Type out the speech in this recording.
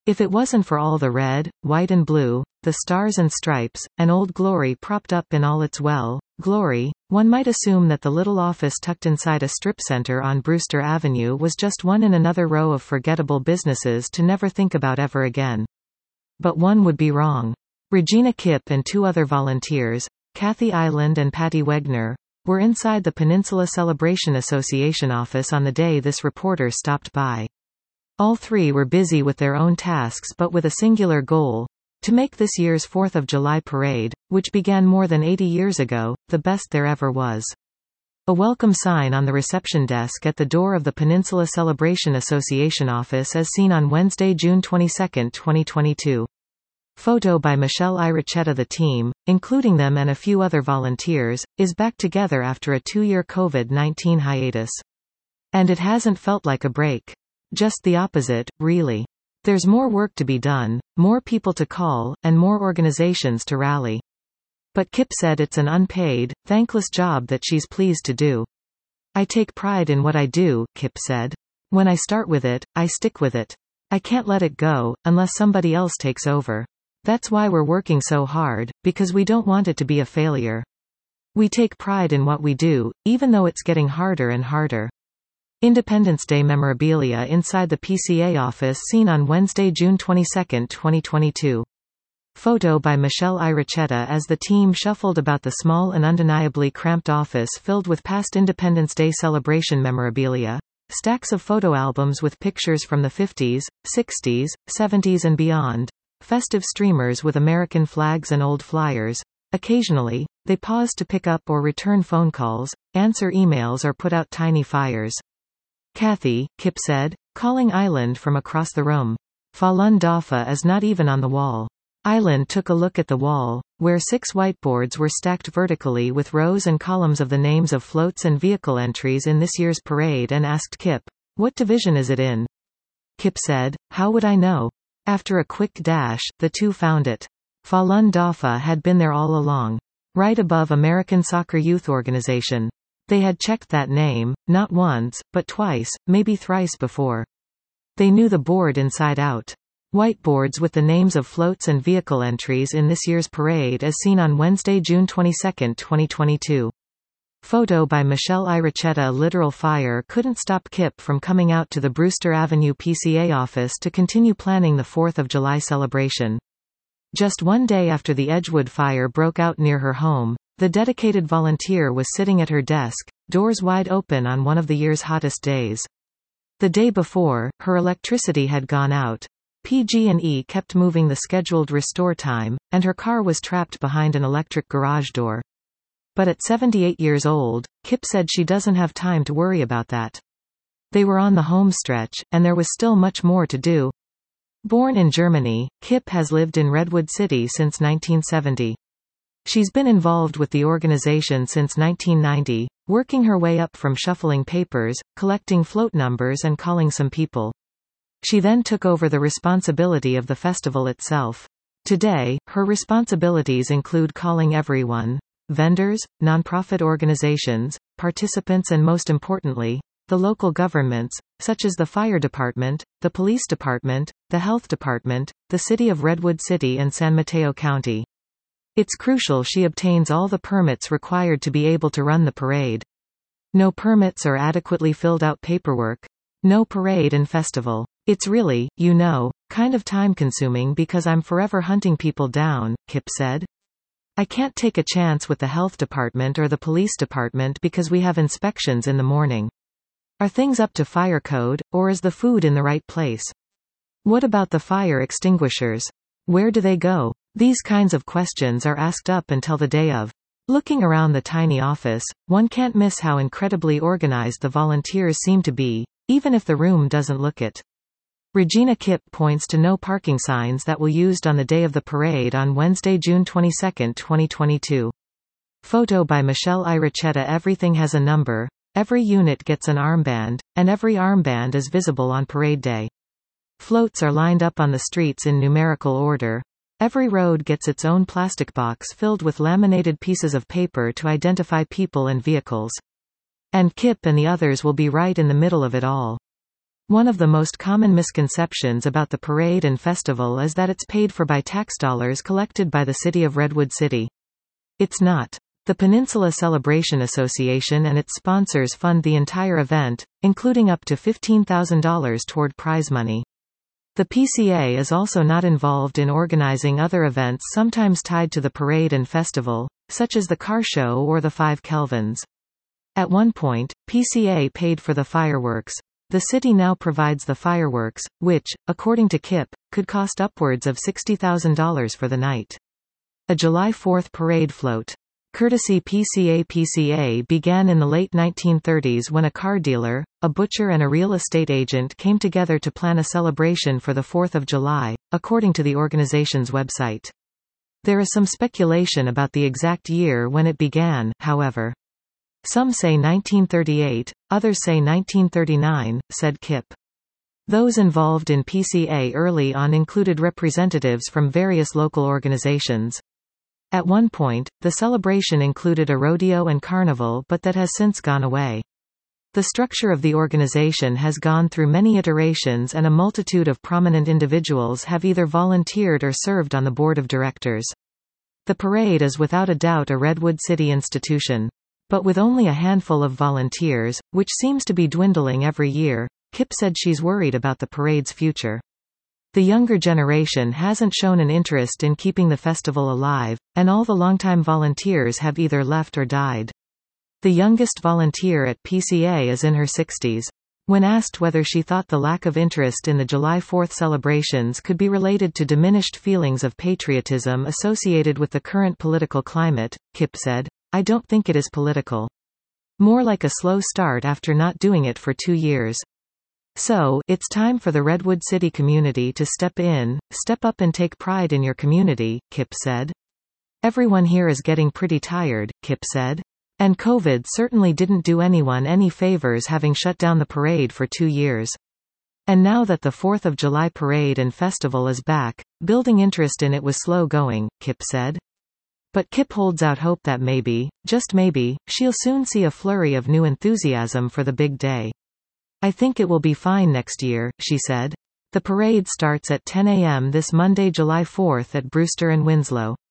If it wasn't for all the red, white and blue, the stars and stripes, and Old Glory propped up in all its glory, one might assume that the little office tucked inside a strip center on Brewster Avenue was just one in another row of forgettable businesses to never think about ever again. But one would be wrong. Regina Kipp and two other volunteers, Kathy Island and Patty Wegner, were inside the Peninsula Celebration Association office on the day this reporter stopped by. All three were busy with their own tasks but with a singular goal: to make this year's 4th of July parade, which began more than 80 years ago, the best there ever was. A welcome sign on the reception desk at the door of the Peninsula Celebration Association office as seen on Wednesday, June 22, 2022. Photo by Michelle Iracheta. The team, including them and a few other volunteers, is back together after a 2-year COVID-19 hiatus. And it hasn't felt like a break. Just the opposite, really. There's more work to be done, more people to call, and more organizations to rally. But Kipp said it's an unpaid, thankless job that she's pleased to do. "I take pride in what I do," Kipp said. "When I start with it, I stick with it. I can't let it go, unless somebody else takes over. That's why we're working so hard, because we don't want it to be a failure. We take pride in what we do, even though it's getting harder and harder." Independence Day memorabilia inside the PCA office seen on Wednesday, June 22, 2022. Photo by Michelle Iracheta. As the team shuffled about the small and undeniably cramped office filled with past Independence Day celebration memorabilia, stacks of photo albums with pictures from the 50s, 60s, 70s and beyond, festive streamers with American flags and old flyers. Occasionally, they paused to pick up or return phone calls, answer emails or put out tiny fires. "Kathy," Kipp said, calling Island from across the room. "Falun Dafa is not even on the wall." Island took a look at the wall, where 6 whiteboards were stacked vertically with rows and columns of the names of floats and vehicle entries in this year's parade and asked Kipp, "What division is it in?" Kipp said, "How would I know?" After a quick dash, the two found it. Falun Dafa had been there all along. Right above American Soccer Youth Organization. They had checked that name, not once, but twice, maybe thrice before. They knew the board inside out. Whiteboards with the names of floats and vehicle entries in this year's parade as seen on Wednesday, June 22, 2022. Photo by Michelle Iracheta. Literal fire couldn't stop Kipp from coming out to the Brewster Avenue PCA office to continue planning the 4th of July celebration. Just one day after the Edgewood fire broke out near her home, the dedicated volunteer was sitting at her desk, doors wide open on one of the year's hottest days. The day before, her electricity had gone out. PG&E kept moving the scheduled restore time, and her car was trapped behind an electric garage door. But at 78 years old, Kipp said she doesn't have time to worry about that. They were on the home stretch, and there was still much more to do. Born in Germany, Kipp has lived in Redwood City since 1970. She's been involved with the organization since 1990, working her way up from shuffling papers, collecting float numbers and calling some people. She then took over the responsibility of the festival itself. Today, her responsibilities include calling everyone: vendors, nonprofit organizations, participants and most importantly, the local governments, such as the fire department, the police department, the health department, the city of Redwood City and San Mateo County. It's crucial she obtains all the permits required to be able to run the parade. No permits or adequately filled out paperwork. No parade and festival. It's really, kind of time-consuming because I'm forever hunting people down, Kipp said. I can't take a chance with the health department or the police department because we have inspections in the morning. Are things up to fire code, or is the food in the right place? What about the fire extinguishers? Where do they go? These kinds of questions are asked up until the day of. Looking around the tiny office, one can't miss how incredibly organized the volunteers seem to be, even if the room doesn't look it. Regina Kipp points to no parking signs that were used on the day of the parade on Wednesday, June 22, 2022. Photo by Michelle Iracheta. Everything has a number, every unit gets an armband, and every armband is visible on parade day. Floats are lined up on the streets in numerical order. Every road gets its own plastic box filled with laminated pieces of paper to identify people and vehicles. And Kipp and the others will be right in the middle of it all. One of the most common misconceptions about the parade and festival is that it's paid for by tax dollars collected by the city of Redwood City. It's not. The Peninsula Celebration Association and its sponsors fund the entire event, including up to $15,000 toward prize money. The PCA is also not involved in organizing other events sometimes tied to the parade and festival, such as the car show or the 5 Kelvins. At one point, PCA paid for the fireworks. The city now provides the fireworks, which, according to Kip, could cost upwards of $60,000 for the night. A July 4th parade float. Courtesy PCA began in the late 1930s when a car dealer, a butcher and a real estate agent came together to plan a celebration for the 4th of July, according to the organization's website. There is some speculation about the exact year when it began, however. Some say 1938, others say 1939, said Kip. Those involved in PCA early on included representatives from various local organizations. At one point, the celebration included a rodeo and carnival, but that has since gone away. The structure of the organization has gone through many iterations and a multitude of prominent individuals have either volunteered or served on the board of directors. The parade is without a doubt a Redwood City institution. But with only a handful of volunteers, which seems to be dwindling every year, Kip said she's worried about the parade's future. The younger generation hasn't shown an interest in keeping the festival alive, and all the longtime volunteers have either left or died. The youngest volunteer at PCA is in her 60s. When asked whether she thought the lack of interest in the July 4th celebrations could be related to diminished feelings of patriotism associated with the current political climate, Kip said, "I don't think it is political. More like a slow start after not doing it for 2 years. So, it's time for the Redwood City community to step up and take pride in your community," Kip said. "Everyone here is getting pretty tired," Kip said. And COVID certainly didn't do anyone any favors having shut down the parade for 2 years. And now that the 4th of July parade and festival is back, building interest in it was slow going, Kip said. But Kip holds out hope that maybe, just maybe, she'll soon see a flurry of new enthusiasm for the big day. "I think it will be fine next year," she said. The parade starts at 10 a.m. this Monday, July 4th at Brewster and Winslow.